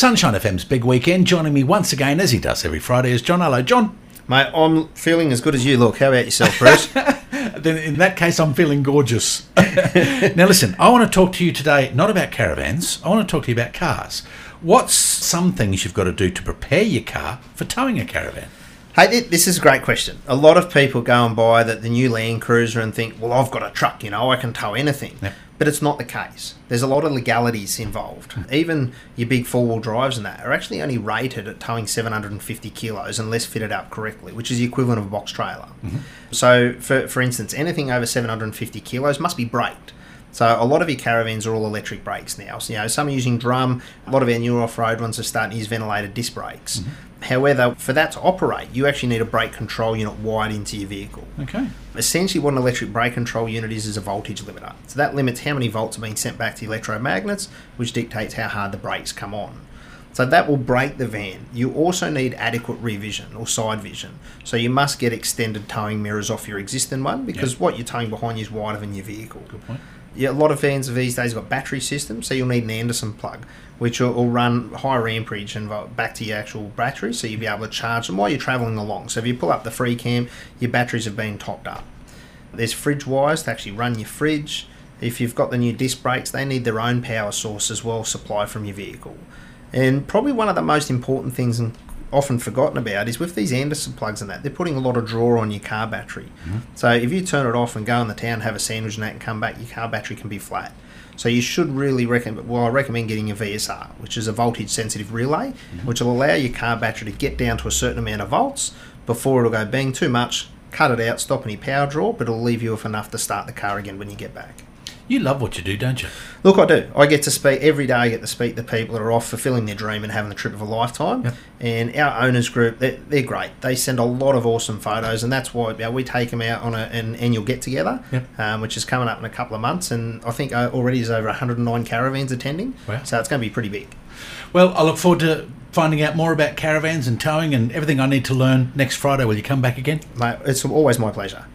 Sunshine FM's big weekend. Joining me once again, as he does every Friday, is John. Hello, John. Mate, I'm feeling as good as you look. How about yourself, Bruce? Then in that case, I'm feeling gorgeous. Now listen, I want to talk to you today not about caravans. I want to talk to you about cars. What's some things you've got to do to prepare your car for towing a caravan? Hey, this is a great question. A lot of people go and buy the new Land Cruiser and think, well, I've got a truck, I can tow anything. Yep. But it's not the case. There's a lot of legalities involved. Even your big four-wheel drives and that are actually only rated at towing 750 kilos unless fitted up correctly, which is the equivalent of a box trailer. Mm-hmm. So, for instance, anything over 750 kilos must be braked. So a lot of your caravans are all electric brakes now. So, some are using drum. A lot of our newer off-road ones are starting to use ventilated disc brakes. Mm-hmm. However, for that to operate, you actually need a brake control unit wired into your vehicle. Okay. Essentially, what an electric brake control unit is a voltage limiter. So that limits how many volts are being sent back to the electromagnets, which dictates how hard the brakes come on. So that will brake the van. You also need adequate rear vision or side vision. So you must get extended towing mirrors off your existing one because what you're towing behind you is wider than your vehicle. Good point. Yeah, a lot of vans these days have got battery systems, so you'll need an Anderson plug, which will run higher amperage and back to your actual battery, so you'll be able to charge them while you're travelling along. So if you pull up the free cam, your batteries have been topped up. There's fridge wires to actually run your fridge. If you've got the new disc brakes, they need their own power source as well, supplied from your vehicle. And probably one of the most important things and often forgotten about is with these Anderson plugs and that, they're putting a lot of draw on your car battery. Mm-hmm. So if you turn it off and go in the town, have a sandwich and that and come back, your car battery can be flat. So you should really I recommend getting a VSR, which is a voltage sensitive relay, which will allow your car battery to get down to a certain amount of volts before it'll go bang too much, cut it out, stop any power draw, but it'll leave you with enough to start the car again when you get back. You love what you do, don't you? Look, I do. I get to speak every day. I get to speak to people that are off fulfilling their dream and having the trip of a lifetime. Yep. And our owners group, they're great. They send a lot of awesome photos, and that's why we take them out on an annual get together, which is coming up in a couple of months. And I think already there's over 109 caravans attending. Wow. So it's going to be pretty big. Well, I look forward to finding out more about caravans and towing and everything I need to learn next Friday. Will you come back again? Mate, it's always my pleasure.